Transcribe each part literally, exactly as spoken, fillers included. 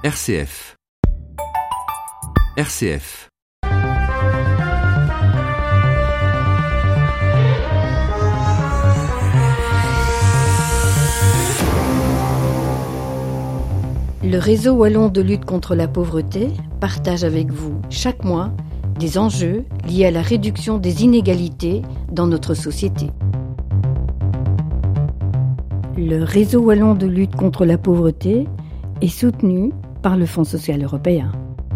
R C F. R C F. Le réseau wallon de lutte contre la pauvreté partage avec vous chaque mois des enjeux liés à la réduction des inégalités dans notre société. Le réseau wallon de lutte contre la pauvreté est soutenu par le Fonds social européen.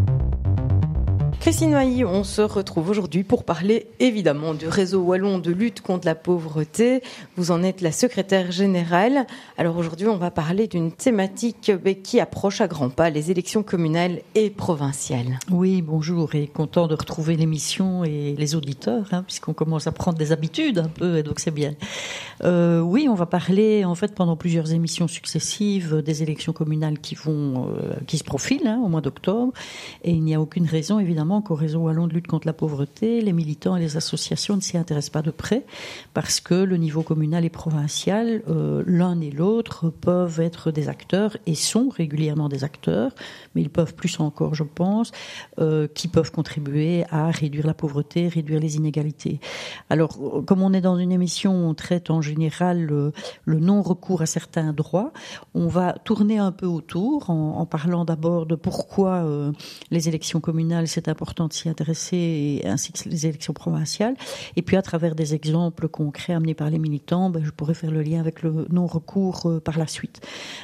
Christine Mailly, on se retrouve aujourd'hui pour parler évidemment du réseau wallon de lutte contre la pauvreté. Vous en êtes la secrétaire générale. Alors aujourd'hui, on va parler d'une thématique qui approche à grands pas, les élections communales et provinciales. Oui, bonjour, et content de retrouver l'émission et les auditeurs, hein, puisqu'on commence à prendre des habitudes un peu, et donc c'est bien. Euh, oui, on va parler en fait pendant plusieurs émissions successives des élections communales qui vont, euh, qui se profilent hein, au mois d'octobre, et il n'y a aucune raison évidemment qu'au réseau wallon de lutte contre la pauvreté, les militants et les associations ne s'y intéressent pas de près, parce que le niveau communal et provincial, euh, l'un et l'autre peuvent être des acteurs et sont régulièrement des acteurs, mais ils peuvent plus encore, je pense, euh, qui peuvent contribuer à réduire la pauvreté, réduire les inégalités. Alors, comme on est dans une émission où on traite en général le, le non-recours à certains droits, on va tourner un peu autour en, en parlant d'abord de pourquoi euh, les élections communales, c'est important important de s'y intéresser, ainsi que les élections provinciales. Et puis, à travers des exemples concrets amenés par les militants, ben, je pourrais faire le lien avec le non-recours euh, par la suite.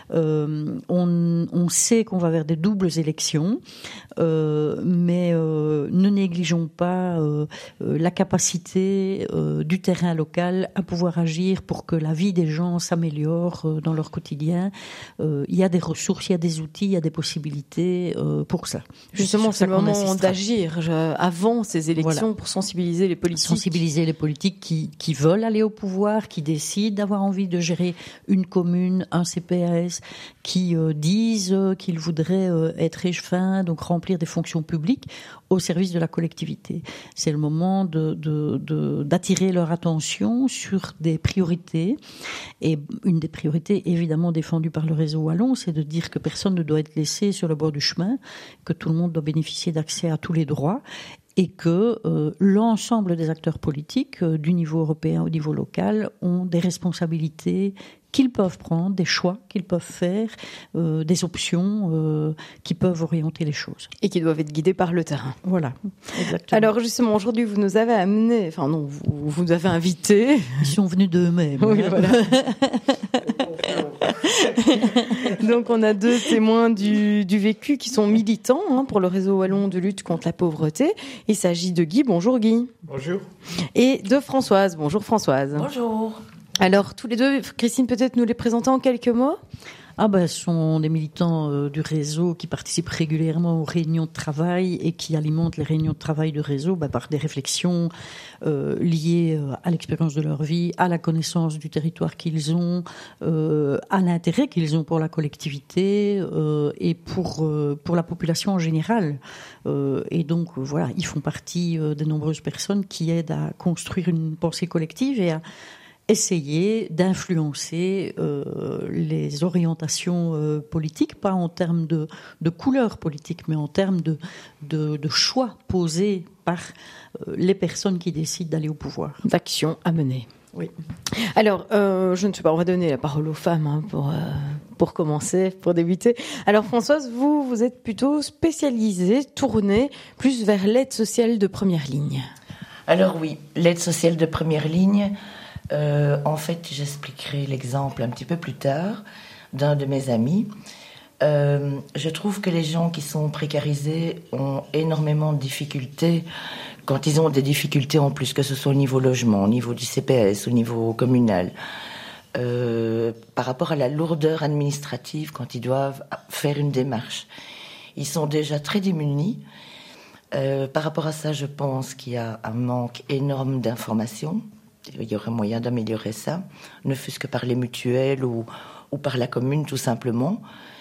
Euh, on, on sait qu'on va vers des doubles élections, euh, mais euh, ne négligeons pas euh, euh, la capacité euh, du terrain local à pouvoir agir pour que la vie des gens s'améliore euh, dans leur quotidien. Euh, il y a des ressources, il y a des outils, il y a des possibilités euh, pour ça. Justement, c'est le moment d'agir avant ces élections voilà. pour sensibiliser les politiques. Sensibiliser les politiques qui, qui veulent aller au pouvoir, qui décident d'avoir envie de gérer une commune, un C P A S, qui euh, disent euh, qu'ils voudraient euh, être échevins, donc remplir des fonctions publiques au service de la collectivité. C'est le moment de, de, de, d'attirer leur attention sur des priorités. Et une des priorités évidemment défendues par le réseau wallon, c'est de dire que personne ne doit être laissé sur le bord du chemin, que tout le monde doit bénéficier d'accès à tous les droits et que euh, l'ensemble des acteurs politiques, euh, du niveau européen au niveau local, ont des responsabilités qu'ils peuvent prendre, des choix qu'ils peuvent faire, euh, des options euh, qui peuvent orienter les choses. Et qui doivent être guidées par le terrain. Voilà, exactement. Alors justement, aujourd'hui, vous nous avez amené, enfin non, vous, vous nous avez invités. Ils sont venus d'eux-mêmes. Oui, hein. voilà. Donc on a deux témoins du, du vécu qui sont militants hein, pour le réseau wallon de lutte contre la pauvreté. Il s'agit de Guy. Bonjour Guy. Bonjour. Et de Françoise. Bonjour Françoise. Bonjour. Alors tous les deux, Christine, peut-être nous les présenter en quelques mots ? Ah ben, ce sont des militants euh, du réseau qui participent régulièrement aux réunions de travail et qui alimentent les réunions de travail du réseau ben, par des réflexions euh, liées euh, à l'expérience de leur vie, à la connaissance du territoire qu'ils ont, euh, à l'intérêt qu'ils ont pour la collectivité euh, et pour euh, pour la population en général. Euh, et donc voilà, ils font partie euh, des nombreuses personnes qui aident à construire une pensée collective et à essayer d'influencer euh, les orientations euh, politiques, pas en termes de, de couleur politique, mais en termes de, de, de choix posés par euh, les personnes qui décident d'aller au pouvoir. D'action à mener. Oui. Alors, euh, je ne sais pas, on va donner la parole aux femmes hein, pour, euh, pour commencer, pour débuter. Alors Françoise, vous, vous êtes plutôt spécialisée, tournée plus vers l'aide sociale de première ligne. Alors oui, l'aide sociale de première ligne, Euh, en fait, j'expliquerai l'exemple un petit peu plus tard d'un de mes amis. Euh, je trouve que les gens qui sont précarisés ont énormément de difficultés quand ils ont des difficultés en plus, que ce soit au niveau logement, au niveau du C P S, au niveau communal. Euh, par rapport à la lourdeur administrative quand ils doivent faire une démarche. Ils sont déjà très démunis. Euh, par rapport à ça, je pense qu'il y a un manque énorme d'informations. Il y aurait moyen d'améliorer ça, ne fût-ce que par les mutuelles ou, ou par la commune, tout simplement.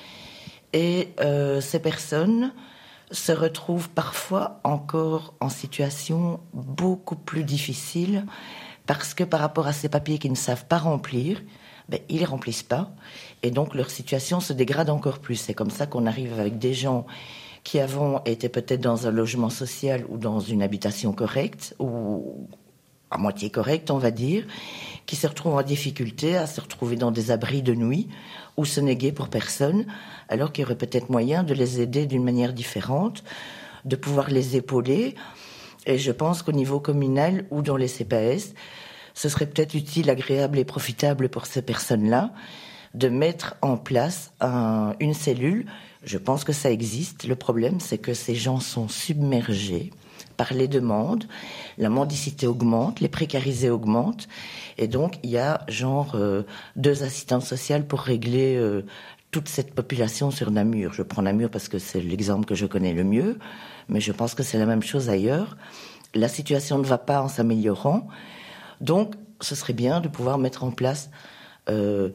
Et euh, ces personnes se retrouvent parfois encore en situation beaucoup plus difficile parce que par rapport à ces papiers qu'ils ne savent pas remplir, ben, ils les remplissent pas. Et donc, leur situation se dégrade encore plus. C'est comme ça qu'on arrive avec des gens qui avant étaient peut-être dans un logement social ou dans une habitation correcte, ou à moitié correcte, on va dire, qui se retrouvent en difficulté à se retrouver dans des abris de nuit ou se néguer pour personne, alors qu'il y aurait peut-être moyen de les aider d'une manière différente, de pouvoir les épauler. Et je pense qu'au niveau communal ou dans les C P A S, ce serait peut-être utile, agréable et profitable pour ces personnes-là de mettre en place un, une cellule. Je pense que ça existe. Le problème, c'est que ces gens sont submergés par les demandes. La mendicité augmente, les précarisés augmentent. Et donc, il y a genre euh, deux assistantes sociales pour régler euh, toute cette population sur Namur. Je prends Namur parce que c'est l'exemple que je connais le mieux, mais je pense que c'est la même chose ailleurs. La situation ne va pas en s'améliorant. Donc, ce serait bien de pouvoir mettre en place euh,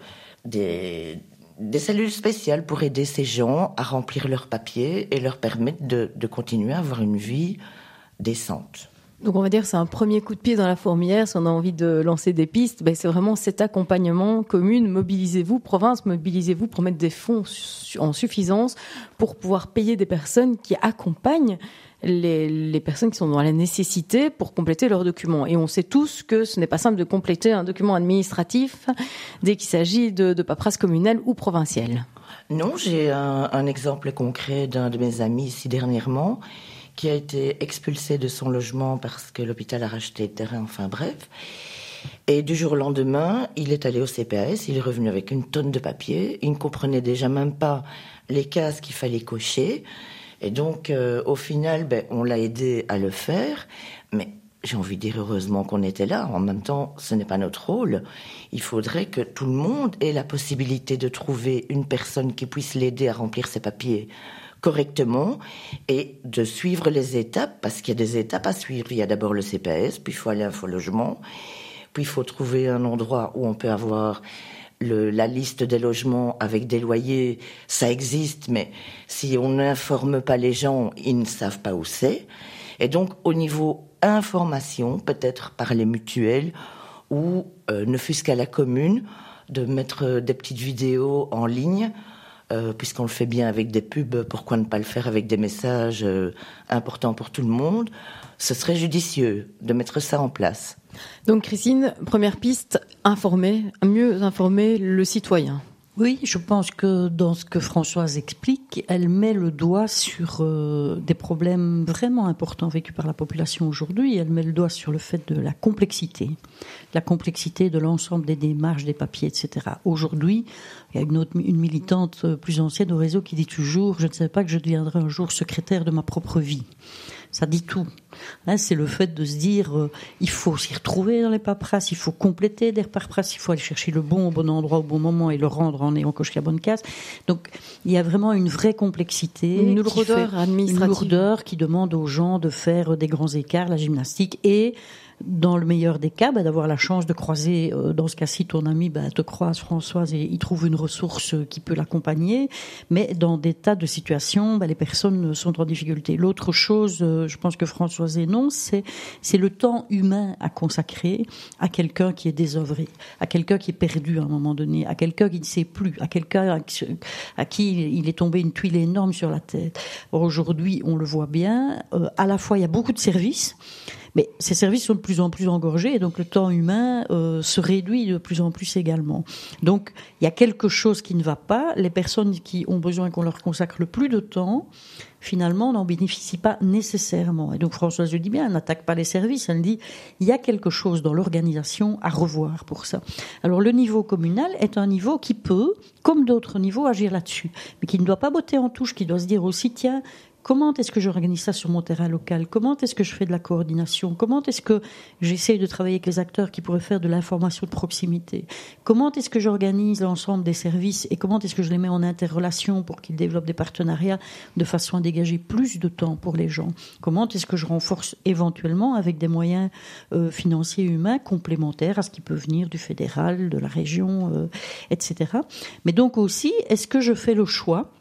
des, des cellules spéciales pour aider ces gens à remplir leurs papiers et leur permettre de, de continuer à avoir une vie décente. Donc on va dire que c'est un premier coup de pied dans la fourmilière. Si on a envie de lancer des pistes, ben c'est vraiment cet accompagnement commune. Mobilisez-vous, province, mobilisez-vous pour mettre des fonds en suffisance pour pouvoir payer des personnes qui accompagnent les, les personnes qui sont dans la nécessité pour compléter leurs documents. Et on sait tous que ce n'est pas simple de compléter un document administratif dès qu'il s'agit de, de paperasse communale ou provinciale. Non, j'ai un, un exemple concret d'un de mes amis ici dernièrement qui a été expulsé de son logement parce que l'hôpital a racheté le terrain, enfin bref. Et du jour au lendemain, il est allé au C P A S, il est revenu avec une tonne de papier, il ne comprenait déjà même pas les cases qu'il fallait cocher. Et donc, euh, au final, ben, on l'a aidé à le faire, mais j'ai envie de dire heureusement qu'on était là. En même temps, ce n'est pas notre rôle. Il faudrait que tout le monde ait la possibilité de trouver une personne qui puisse l'aider à remplir ses papiers correctement et de suivre les étapes, parce qu'il y a des étapes à suivre. Il y a d'abord le C P A S, puis il faut aller à un faux logement, puis il faut trouver un endroit où on peut avoir le, la liste des logements avec des loyers. Ça existe, mais si on n'informe pas les gens, ils ne savent pas où c'est. Et donc, au niveau information, peut-être par les mutuelles, ou euh, ne fût-ce qu'à la commune, de mettre des petites vidéos en ligne. Euh, puisqu'on le fait bien avec des pubs, pourquoi ne pas le faire avec des messages euh, importants pour tout le monde? Ce serait judicieux de mettre ça en place. Donc Christine, première piste, informer, mieux informer le citoyen. Oui, je pense que dans ce que Françoise explique, elle met le doigt sur euh, des problèmes vraiment importants vécus par la population aujourd'hui. Elle met le doigt sur le fait de la complexité, la complexité de l'ensemble des démarches, des papiers, et cetera. Aujourd'hui, il y a une autre, une militante plus ancienne au réseau qui dit toujours « Je ne savais pas que je deviendrais un jour secrétaire de ma propre vie ». Ça dit tout. Hein, c'est le fait de se dire euh, il faut s'y retrouver dans les paperasses, il faut compléter des paperasses, il faut aller chercher le bon au bon endroit au bon moment et le rendre en ayant coché la bonne case. Donc il y a vraiment une vraie complexité, une lourdeur administrative, une lourdeur qui demande aux gens de faire des grands écarts, la gymnastique, et dans le meilleur des cas, bah, d'avoir la chance de croiser, euh, dans ce cas-ci, ton ami bah, te croise, Françoise, et il trouve une ressource qui peut l'accompagner. Mais dans des tas de situations, bah, les personnes sont en difficulté. L'autre chose, euh, je pense que Françoise énonce, c'est, c'est le temps humain à consacrer à quelqu'un qui est désœuvré, à quelqu'un qui est perdu à un moment donné, à quelqu'un qui ne sait plus, à quelqu'un à qui, à qui il est tombé une tuile énorme sur la tête. Or, aujourd'hui, on le voit bien, euh, à la fois, il y a beaucoup de services, mais ces services sont de plus en plus engorgés et donc le temps humain euh, se réduit de plus en plus également. Donc il y a quelque chose qui ne va pas. Les personnes qui ont besoin qu'on leur consacre le plus de temps, finalement, n'en bénéficient pas nécessairement. Et donc Françoise le dit bien, elle n'attaque pas les services, elle dit il y a quelque chose dans l'organisation à revoir pour ça. Alors le niveau communal est un niveau qui peut, comme d'autres niveaux, agir là-dessus, mais qui ne doit pas botter en touche, qui doit se dire aussi tiens, comment est-ce que j'organise ça sur mon terrain local? Comment est-ce que je fais de la coordination? Comment est-ce que j'essaye de travailler avec les acteurs qui pourraient faire de l'information de proximité? Comment est-ce que j'organise l'ensemble des services et comment est-ce que je les mets en interrelation pour qu'ils développent des partenariats de façon à dégager plus de temps pour les gens? Comment est-ce que je renforce éventuellement avec des moyens euh, financiers et humains complémentaires à ce qui peut venir du fédéral, de la région, euh, et cetera. Mais donc aussi, est-ce que je fais le choix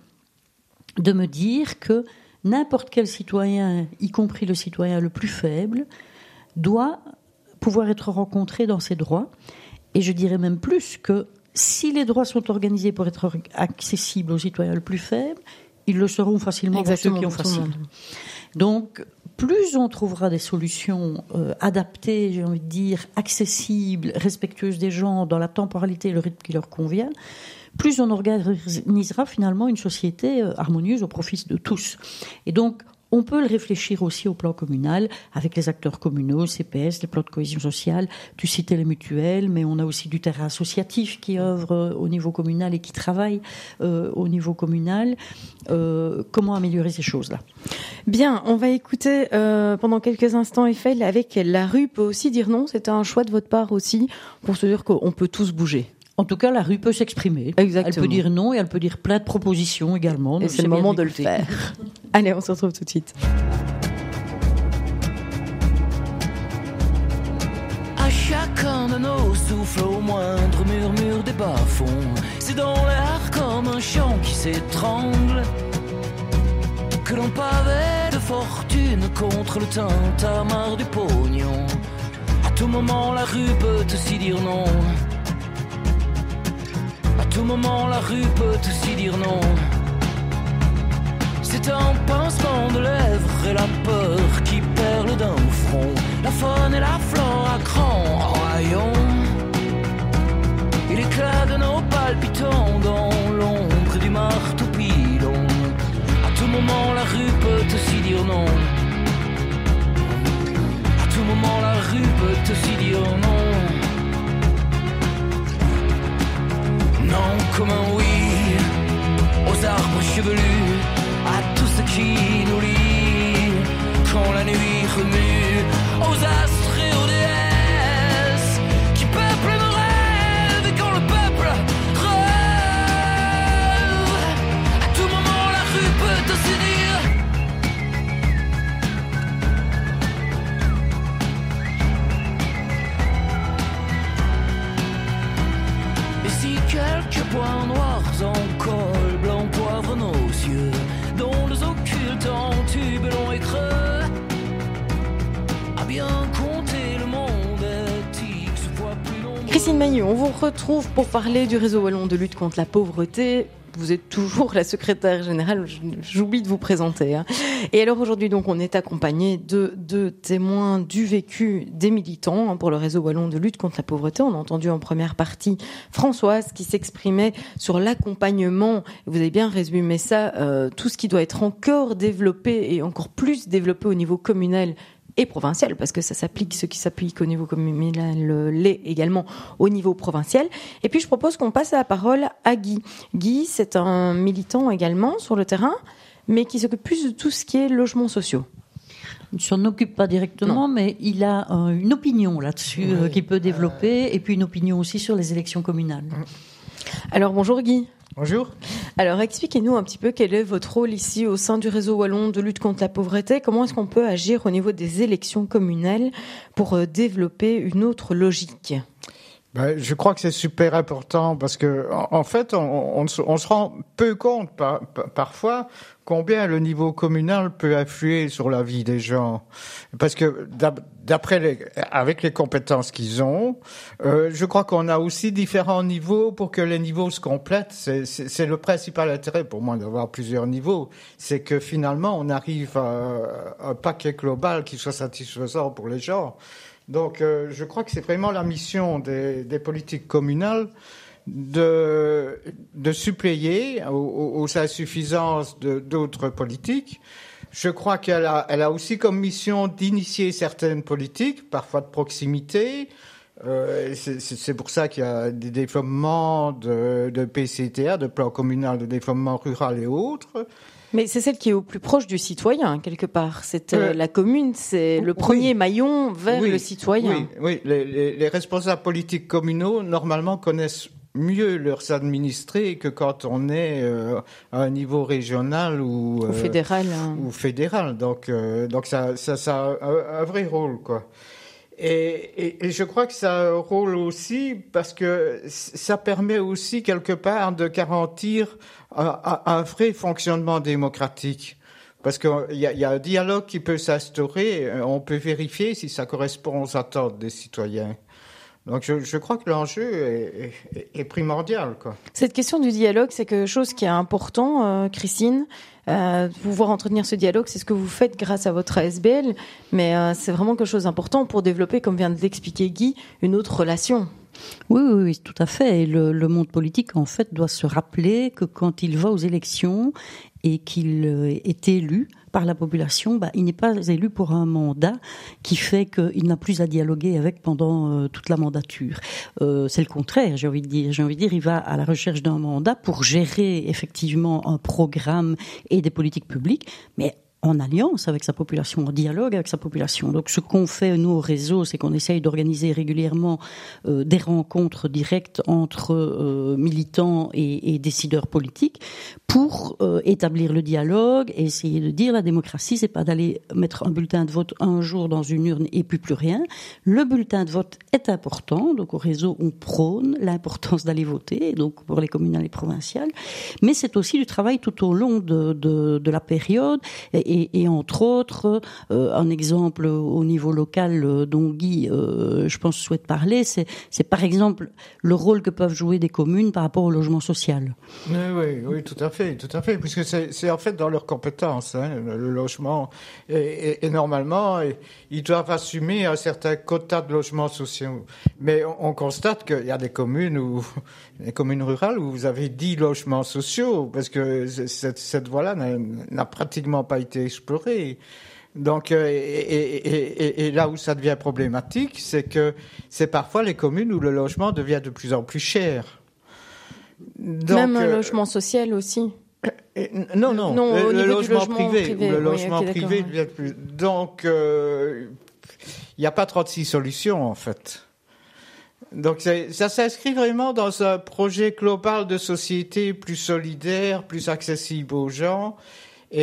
de me dire que n'importe quel citoyen, y compris le citoyen le plus faible, doit pouvoir être rencontré dans ses droits. Et je dirais même plus que si les droits sont organisés pour être accessibles aux citoyens le plus faibles, ils le seront facilement Exactement, pour ceux qui ont pour tout le facile. Donc, plus on trouvera des solutions euh, adaptées, j'ai envie de dire, accessibles, respectueuses des gens, dans la temporalité et le rythme qui leur convient, plus on organisera finalement une société euh, harmonieuse au profit de tous. Et donc, on peut le réfléchir aussi au plan communal, avec les acteurs communaux, C P S, les plans de cohésion sociale. Tu citais les mutuelles, mais on a aussi du terrain associatif qui œuvre euh, au niveau communal et qui travaille euh, au niveau communal. Euh, comment améliorer ces choses-là ? Bien, on va écouter euh, pendant quelques instants Eiffel avec La rue peut aussi dire non. C'était un choix de votre part aussi pour se dire qu'on peut tous bouger. En tout cas, la rue peut s'exprimer. Exactement. Elle peut dire non et elle peut dire plein de propositions également. Et c'est le moment de le faire. Allez, on se retrouve tout de suite. À chacun de nos souffles, au moindre murmure des bas-fonds, c'est dans l'air comme un chant qui s'étrangle que l'on pavait de fortune contre le tintamarre du pognon. À tout moment, la rue peut aussi dire non. À tout moment, la rue peut aussi dire non. C'est un pincement de lèvres et la peur qui perle d'un front. La faune et la flore à cran en rayon. Et l'éclat de nos palpitants dans l'ombre du marteau pilon. À tout moment, la rue peut aussi dire non. À tout moment, la rue peut aussi dire non. Non comme un oui aux arbres chevelus, à tout ce qui nous lie quand la nuit remue, aux astres et aux déesses qui peuplent nos rêves et quand le peuple rêve. À tout moment la rue peut aussi dire et si quelques points noirs en col blanc poivre nos yeux, dont les occultes en tube long et creux, à bien compter le monde éthique se voit plus long. Christine Mailloux, on vous retrouve pour parler du réseau wallon de lutte contre la pauvreté. Vous êtes toujours la secrétaire générale, j'oublie de vous présenter. Hein. Et alors aujourd'hui, donc, on est accompagné de, de témoins du vécu des militants hein, pour le réseau wallon de lutte contre la pauvreté. On a entendu en première partie Françoise qui s'exprimait sur l'accompagnement. Vous avez bien résumé ça, euh, tout ce qui doit être encore développé et encore plus développé au niveau communal et provincial, parce que ça s'applique, ce qui s'applique au niveau communal l'est également au niveau provincial. Et puis je propose qu'on passe la parole à Guy. Guy, c'est un militant également sur le terrain, mais qui s'occupe plus de tout ce qui est logements sociaux. Il ne s'en occupe pas directement, non. Mais il a euh, une opinion là-dessus oui. euh, qu'il peut développer, euh... et puis une opinion aussi sur les élections communales. Alors bonjour Guy. Bonjour. Alors expliquez-nous un petit peu quel est votre rôle ici au sein du réseau wallon de lutte contre la pauvreté. Comment est-ce qu'on peut agir au niveau des élections communales pour développer une autre logique ? Ben, je crois que c'est super important parce que, en, en fait, on, on, on se rend peu compte par, par, parfois combien le niveau communal peut influer sur la vie des gens. Parce que d'après les, avec les compétences qu'ils ont, euh, je crois qu'on a aussi différents niveaux pour que les niveaux se complètent. C'est, c'est, c'est le principal intérêt pour moi d'avoir plusieurs niveaux. C'est que finalement, on arrive à un paquet global qui soit satisfaisant pour les gens. Donc, euh, je crois que c'est vraiment la mission des, des politiques communales de, de suppléer aux, aux insuffisances de, d'autres politiques. Je crois qu'elle a, elle a aussi comme mission d'initier certaines politiques, parfois de proximité. Euh, c'est, c'est pour ça qu'il y a des développements de, de P C T A, de plan communal de développement rural et autres. Mais c'est celle qui est au plus proche du citoyen, quelque part. C'est euh, la commune, c'est le premier oui. maillon vers oui. le citoyen. Oui, oui. Les, les, les responsables politiques communaux, normalement, connaissent mieux leurs administrés que quand on est euh, à un niveau régional ou, ou fédéral. Euh, hein. Ou fédéral. Donc, euh, donc ça, ça, ça a un, un vrai rôle, quoi. Et, et, et je crois que ça a un rôle aussi parce que ça permet aussi quelque part de garantir un, un vrai fonctionnement démocratique. Parce qu'il y a, y a un dialogue qui peut s'instaurer, on peut vérifier si ça correspond aux attentes des citoyens. Donc je, je crois que l'enjeu est, est, est primordial, quoi. Cette question du dialogue, c'est quelque chose qui est important, euh, Christine. Euh, pouvoir entretenir ce dialogue, c'est ce que vous faites grâce à votre A S B L, mais euh, c'est vraiment quelque chose d'important pour développer, comme vient de l'expliquer Guy, une autre relation. Oui, oui, oui, tout à fait. Et le, le monde politique, en fait, doit se rappeler que quand il va aux élections et qu'il est élu par la population, bah, il n'est pas élu pour un mandat qui fait qu'il n'a plus à dialoguer avec pendant euh, toute la mandature. Euh, c'est le contraire, j'ai envie de dire. J'ai envie de dire, il va à la recherche d'un mandat pour gérer effectivement un programme et des politiques publiques, mais en alliance avec sa population, en dialogue avec sa population. Donc ce qu'on fait, nous, au réseau, c'est qu'on essaye d'organiser régulièrement euh, des rencontres directes entre euh, militants et, et décideurs politiques pour euh, établir le dialogue et essayer de dire la démocratie, c'est pas d'aller mettre un bulletin de vote un jour dans une urne et puis plus rien. Le bulletin de vote est important, donc au réseau, on prône l'importance d'aller voter, donc pour les communales et provinciales, mais c'est aussi du travail tout au long de, de, de la période. Et, Et, et entre autres, euh, un exemple au niveau local euh, dont Guy, euh, je pense, souhaite parler, c'est, c'est par exemple le rôle que peuvent jouer des communes par rapport au logement social. Oui, oui, oui, tout à fait, tout à fait, puisque c'est, c'est en fait dans leurs compétences, hein, le, le logement. Et, et, et normalement, ils doivent assumer un certain quota de logements sociaux. Mais on, on constate qu'il y a des communes où, des communes rurales où vous avez dix logements sociaux, parce que cette, cette voie-là n'a, n'a pratiquement pas été explorée. Donc, euh, et, et, et, et là où ça devient problématique, c'est que c'est parfois les communes où le logement devient de plus en plus cher. Donc, Même un euh, logement social aussi. Et, non, non, non le, au le niveau logement, du logement privé, privé. le Oui, logement okay, privé devient plus. Donc, il euh, n'y a pas trente-six solutions en fait. Donc c'est, ça s'inscrit vraiment dans un projet global de société plus solidaire, plus accessible aux gens. Et,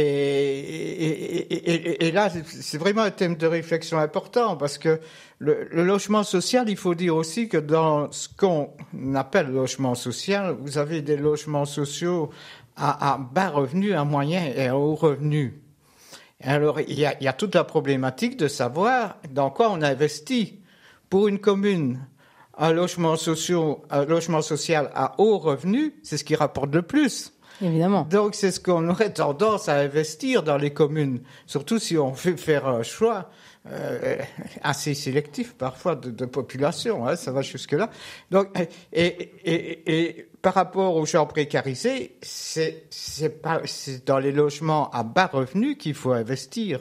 et, et, et, et là, c'est vraiment un thème de réflexion important parce que le, le logement social, il faut dire aussi que dans ce qu'on appelle logement social, vous avez des logements sociaux à, à bas revenus, à moyen et à haut revenu. Alors, il y a, il y a toute la problématique de savoir dans quoi on investit. Pour une commune, un logement social, un logement social à haut revenu, c'est ce qui rapporte le plus. Évidemment. Donc, c'est ce qu'on aurait tendance à investir dans les communes, surtout si on fait faire un choix euh, assez sélectif parfois de, de population, hein, ça va jusque-là. Donc, et, et, et, et par rapport aux gens précarisés, c'est, c'est, pas, c'est dans les logements à bas revenus qu'il faut investir.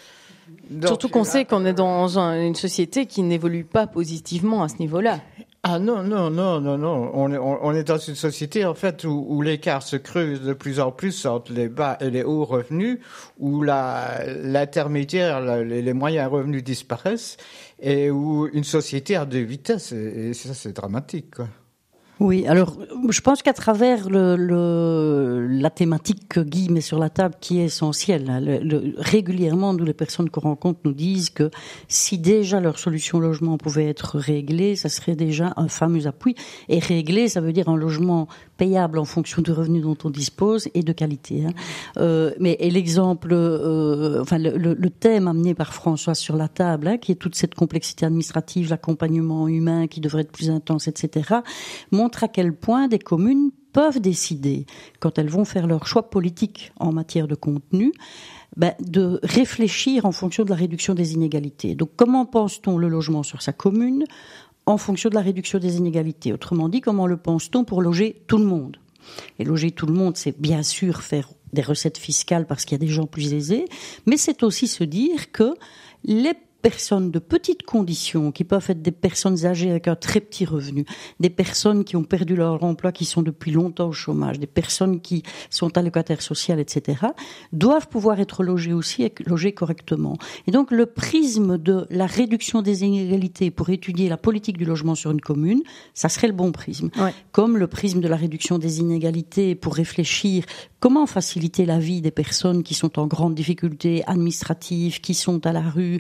Donc, surtout qu'on sait qu'on est dans un, une société qui n'évolue pas positivement à ce niveau-là. Ah non, non, non, non, non. On est, on, on est dans une société, en fait, où, où l'écart se creuse de plus en plus entre les bas et les hauts revenus, où la, l'intermédiaire, la, les, les moyens revenus disparaissent, et où une société a deux vitesses. Et, et ça, c'est dramatique, quoi. Oui, alors je pense qu'à travers le, le, la thématique que Guy met sur la table, qui est essentielle, hein, le, le, régulièrement, nous, les personnes qu'on rencontre nous disent que si déjà leur solution logement pouvait être réglée, ça serait déjà un fameux appui. Et réglé, ça veut dire un logement payable en fonction du revenu dont on dispose et de qualité. Hein. Euh, mais et l'exemple, euh, enfin le, le, le thème amené par François sur la table, hein, qui est toute cette complexité administrative, l'accompagnement humain qui devrait être plus intense, et cetera, montre à quel point des communes peuvent décider, quand elles vont faire leur choix politique en matière de contenu, ben, de réfléchir en fonction de la réduction des inégalités. Donc, comment pense-t-on le logement sur sa commune en fonction de la réduction des inégalités? Autrement dit, comment le pense-t-on pour loger tout le monde? Et loger tout le monde, c'est bien sûr faire des recettes fiscales parce qu'il y a des gens plus aisés, mais c'est aussi se dire que les personnes de petites conditions, qui peuvent être des personnes âgées avec un très petit revenu, des personnes qui ont perdu leur emploi, qui sont depuis longtemps au chômage, des personnes qui sont allocataires sociales, et cetera, doivent pouvoir être logées aussi et logées correctement. Et donc, le prisme de la réduction des inégalités pour étudier la politique du logement sur une commune, ça serait le bon prisme. Ouais. Comme le prisme de la réduction des inégalités pour réfléchir comment faciliter la vie des personnes qui sont en grande difficulté administrative, qui sont à la rue, euh,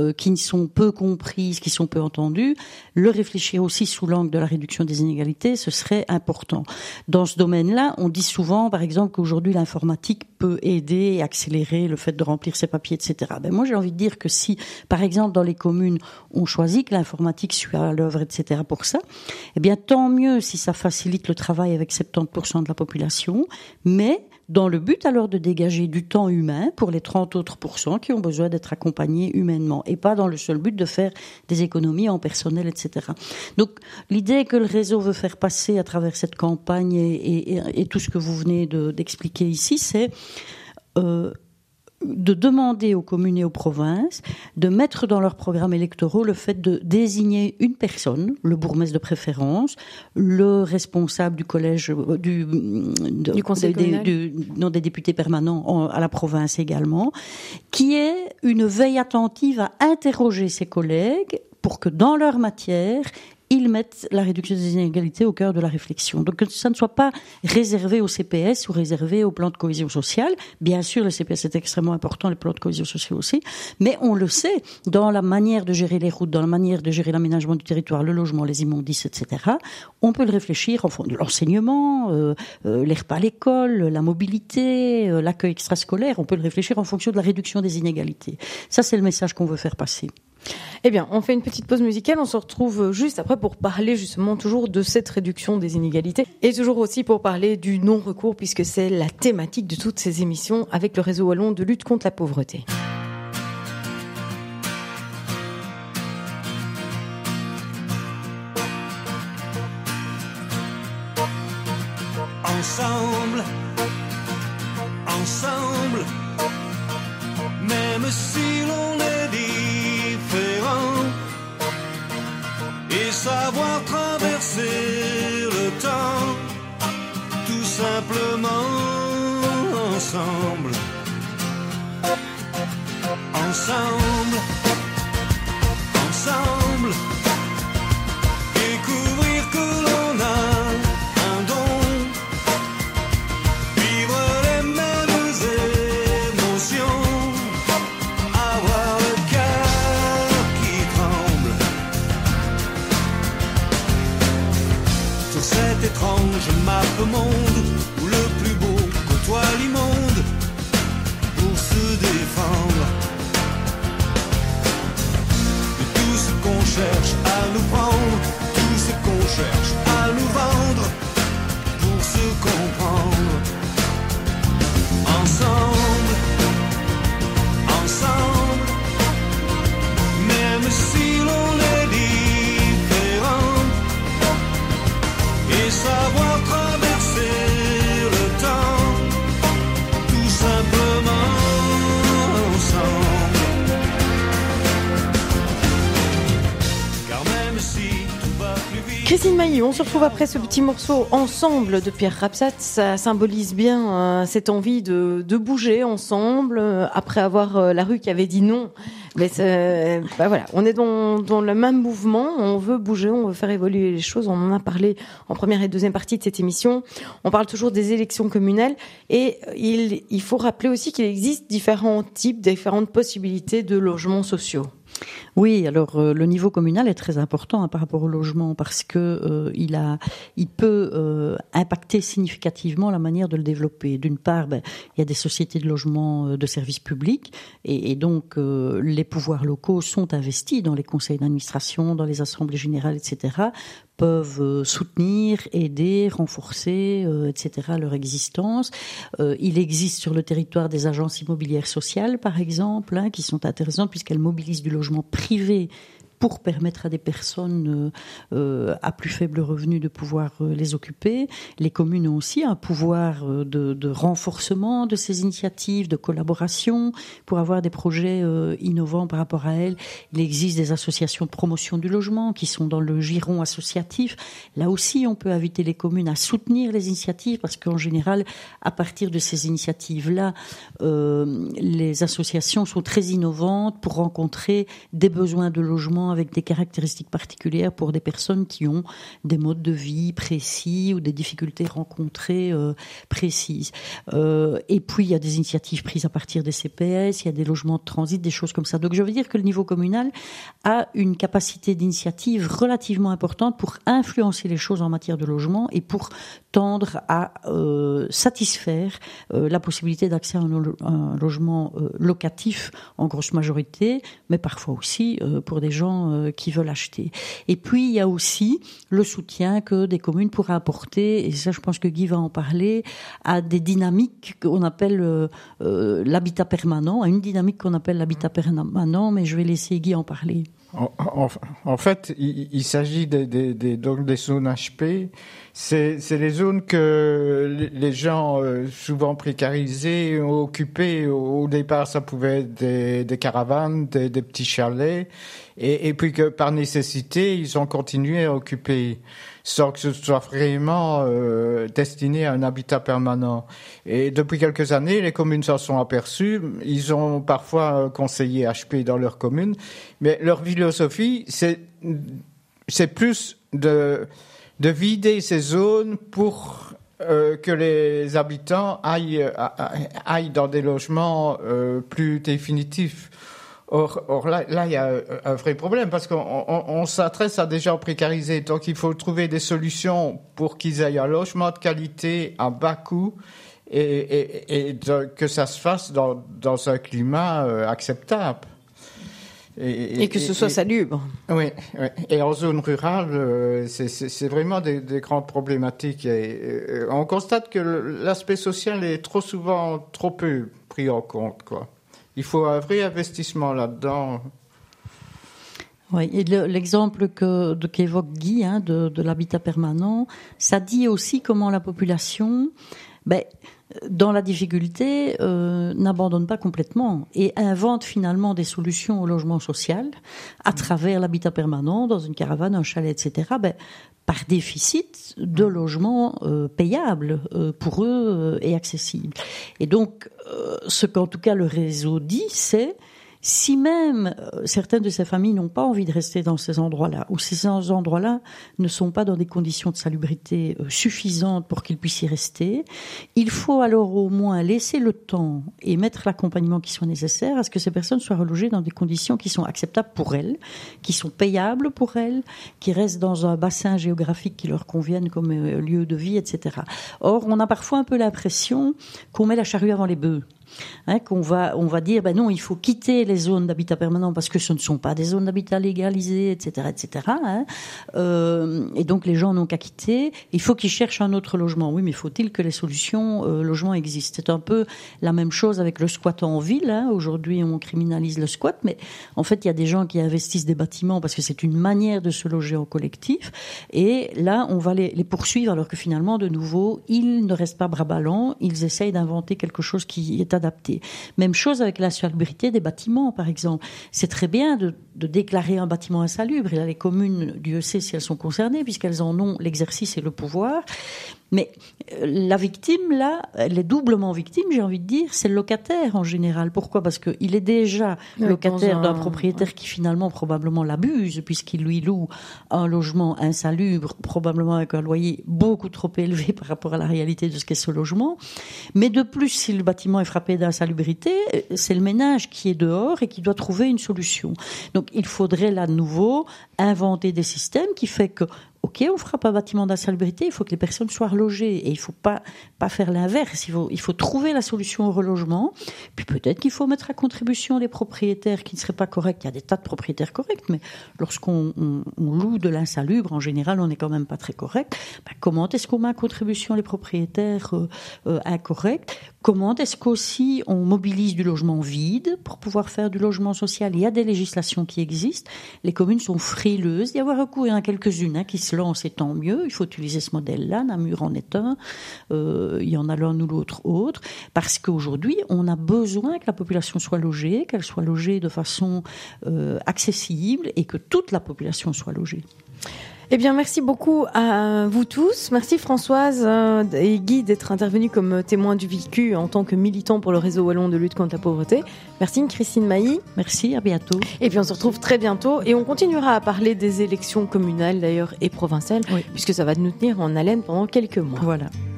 euh, qui sont peu comprises, qui sont peu entendues, le réfléchir aussi sous l'angle de la réduction des inégalités, ce serait important. Dans ce domaine-là, on dit souvent, par exemple, qu'aujourd'hui l'informatique peut aider et accélérer le fait de remplir ses papiers, et cetera. Ben moi, j'ai envie de dire que si, par exemple, dans les communes, on choisit que l'informatique soit à l'œuvre, et cetera pour ça, eh bien, tant mieux si ça facilite le travail avec soixante-dix pour cent de la population, mais dans le but alors de dégager du temps humain pour les trente autres pourcents qui ont besoin d'être accompagnés humainement, et pas dans le seul but de faire des économies en personnel, et cetera. Donc, l'idée que le réseau veut faire passer à travers cette campagne et, et, et tout ce que vous venez de, d'expliquer ici, c'est euh, de demander aux communes et aux provinces de mettre dans leurs programmes électoraux le fait de désigner une personne, le bourgmestre de préférence, le responsable du collège, du, de, du conseil des, communal. du, non, des députés permanents en, à la province également, qui est une veille attentive à interroger ses collègues pour que dans leur matière, ils mettent la réduction des inégalités au cœur de la réflexion. Donc que ça ne soit pas réservé au C P S ou réservé au plan de cohésion sociale. Bien sûr, le C P S est extrêmement important, les plans de cohésion sociale aussi, mais on le sait, dans la manière de gérer les routes, dans la manière de gérer l'aménagement du territoire, le logement, les immondices, et cetera, on peut le réfléchir en fond de l'enseignement, euh, euh, les repas à l'école, la mobilité, euh, l'accueil extrascolaire, on peut le réfléchir en fonction de la réduction des inégalités. Ça, c'est le message qu'on veut faire passer. Eh bien, on fait une petite pause musicale, on se retrouve juste après pour parler justement toujours de cette réduction des inégalités et toujours aussi pour parler du non-recours puisque c'est la thématique de toutes ces émissions avec le réseau wallon de lutte contre la pauvreté. Ensemble, ensemble, même si l'on est différent, et savoir traverser le temps, tout simplement ensemble, ensemble, ensemble, découvrir que l'on a un don, vivre les mêmes émotions, avoir le cœur qui tremble. Sur cet étrange map monde où le plus beau côtoie l'immonde pour se défendre de tout ce qu'on cherche à nous prendre, tout ce qu'on cherche à nous vendre pour se comprendre. Ensemble, ensemble, même si l'on est différent, et savoir traverser le temps, tout simplement ensemble. Car même si tout va plus vite. Christine Mailly, on se retrouve après ce petit morceau ensemble de Pierre Rapsat. Ça symbolise bien euh, cette envie de, de bouger ensemble euh, après avoir euh, la rue qui avait dit non. Mais c'est, bah voilà, on est dans, dans le même mouvement, on veut bouger, on veut faire évoluer les choses. On en a parlé en première et deuxième partie de cette émission. On parle toujours des élections communales et il, il faut rappeler aussi qu'il existe différents types, différentes possibilités de logements sociaux. Oui, alors euh, le niveau communal est très important hein, par rapport au logement parce que euh, il a, il peut euh, impacter significativement la manière de le développer. D'une part, ben, il y a des sociétés de logement euh, de services publics et, et donc euh, les pouvoirs locaux sont investis dans les conseils d'administration, dans les assemblées générales, et cetera peuvent euh, soutenir, aider, renforcer, euh, et cetera leur existence. Euh, il existe sur le territoire des agences immobilières sociales, par exemple, hein, qui sont intéressantes puisqu'elles mobilisent du logement privé pour permettre à des personnes euh, à plus faible revenu de pouvoir euh, les occuper. Les communes ont aussi un pouvoir euh, de, de renforcement de ces initiatives, de collaboration pour avoir des projets euh, innovants par rapport à elles. Il existe des associations de promotion du logement qui sont dans le giron associatif. Là aussi, on peut inviter les communes à soutenir les initiatives parce qu'en général, à partir de ces initiatives-là, euh, les associations sont très innovantes pour rencontrer des besoins de logement avec des caractéristiques particulières pour des personnes qui ont des modes de vie précis ou des difficultés rencontrées euh, précises. Euh, et puis, il y a des initiatives prises à partir des C P S, il y a des logements de transit, des choses comme ça. Donc, je veux dire que le niveau communal a une capacité d'initiative relativement importante pour influencer les choses en matière de logement et pour tendre à euh, satisfaire euh, la possibilité d'accès à un, lo- un logement euh, locatif en grosse majorité, mais parfois aussi euh, pour des gens euh, qui veulent acheter. Et puis, il y a aussi le soutien que des communes pourraient apporter, et ça, je pense que Guy va en parler, à des dynamiques qu'on appelle euh, euh, l'habitat permanent, à une dynamique qu'on appelle l'habitat permanent, mais je vais laisser Guy en parler. En, en, en fait, il, il s'agit des, des, des, donc des zones H P. C'est, c'est les zones que les gens, euh, souvent précarisés, ont occupées. Au, au départ, ça pouvait être des, des caravanes, des, des petits chalets, et, et puis que par nécessité, ils ont continué à occuper, sans que ce soit vraiment euh, destiné à un habitat permanent. Et depuis quelques années, les communes s'en sont aperçues. Ils ont parfois conseillé H P dans leur commune, mais leur philosophie, c'est, c'est plus de, de vider ces zones pour euh, que les habitants aillent, aillent dans des logements euh, plus définitifs. Or, or là, là, il y a un vrai problème parce qu'on on, on s'adresse à des gens précarisés. Donc, il faut trouver des solutions pour qu'ils aient un logement de qualité à bas coût et, et, et de, que ça se fasse dans, dans un climat euh, acceptable. Et, et, et que ce et, soit salubre. Oui, oui. Et en zone rurale, euh, c'est, c'est, c'est vraiment des, des grandes problématiques. Et, et, on constate que l'aspect social est trop souvent trop peu pris en compte, quoi. Il faut un vrai investissement là-dedans. Oui, et le, l'exemple que, de, qu'évoque Guy, hein, de, de l'habitat permanent, ça dit aussi comment la population, ben, dans la difficulté, euh, n'abandonne pas complètement et invente finalement des solutions au logement social à travers l'habitat permanent, dans une caravane, un chalet, et cetera. Ben, par déficit de logements euh, payables euh, pour eux euh, et accessibles. Et donc, euh, ce qu'en tout cas le réseau dit, c'est si même euh, certaines de ces familles n'ont pas envie de rester dans ces endroits-là, ou ces endroits-là ne sont pas dans des conditions de salubrité euh, suffisantes pour qu'ils puissent y rester, il faut alors au moins laisser le temps et mettre l'accompagnement qui soit nécessaire à ce que ces personnes soient relogées dans des conditions qui sont acceptables pour elles, qui sont payables pour elles, qui restent dans un bassin géographique qui leur convienne comme euh, lieu de vie, et cetera. Or, on a parfois un peu l'impression qu'on met la charrue avant les bœufs. Hein, qu'on va, on va dire, ben non, il faut quitter les zones d'habitat permanent parce que ce ne sont pas des zones d'habitat légalisées, et cetera, et cetera. Hein. Euh, et donc les gens n'ont qu'à quitter. Il faut qu'ils cherchent un autre logement. Oui, mais faut-il que les solutions euh, logement existent? C'est un peu la même chose avec le squat en ville. Hein. Aujourd'hui, on criminalise le squat, mais en fait, il y a des gens qui investissent des bâtiments parce que c'est une manière de se loger en collectif. Et là, on va les, les poursuivre alors que finalement, de nouveau, ils ne restent pas bras ballants. Ils essayent d'inventer quelque chose qui est adapté. Même chose avec la salubrité des bâtiments, par exemple. C'est très bien de, de déclarer un bâtiment insalubre. Et là, les communes, Dieu sait si elles sont concernées, puisqu'elles en ont l'exercice et le pouvoir. Mais la victime, là, elle est doublement victime, j'ai envie de dire, c'est le locataire en général. Pourquoi ? Parce qu'il est déjà oui, locataire un... d'un propriétaire ouais. qui finalement probablement l'abuse, puisqu'il lui loue un logement insalubre, probablement avec un loyer beaucoup trop élevé par rapport à la réalité de ce qu'est ce logement. Mais de plus, si le bâtiment est frappé d'insalubrité, c'est le ménage qui est dehors et qui doit trouver une solution. Donc il faudrait là de nouveau inventer des systèmes qui fait que ok, on frappe un bâtiment d'insalubrité, il faut que les personnes soient relogées et il ne faut pas, pas faire l'inverse. Il faut, il faut trouver la solution au relogement. Puis peut-être qu'il faut mettre à contribution les propriétaires qui ne seraient pas corrects. Il y a des tas de propriétaires corrects, mais lorsqu'on on, on loue de l'insalubre, en général, on n'est quand même pas très correct. Ben, comment est-ce qu'on met à contribution les propriétaires euh, euh, incorrects ? Comment est-ce qu'aussi on mobilise du logement vide pour pouvoir faire du logement social ? Il y a des législations qui existent. Les communes sont frileuses d'y avoir recours. Il y en a quelques-unes hein, qui se lancent et tant mieux. Il faut utiliser ce modèle-là. Namur en est un. Euh, il y en a l'un ou l'autre autre. Parce qu'aujourd'hui, on a besoin que la population soit logée, qu'elle soit logée de façon euh, accessible et que toute la population soit logée. Eh bien, merci beaucoup à vous tous. Merci Françoise euh, et Guy d'être intervenus comme témoins du vécu en tant que militants pour le réseau wallon de lutte contre la pauvreté. Merci Christine Mailly. Merci, à bientôt. Et puis on se retrouve très bientôt et on continuera à parler des élections communales d'ailleurs et provinciales, oui. puisque ça va nous tenir en haleine pendant quelques mois. Voilà.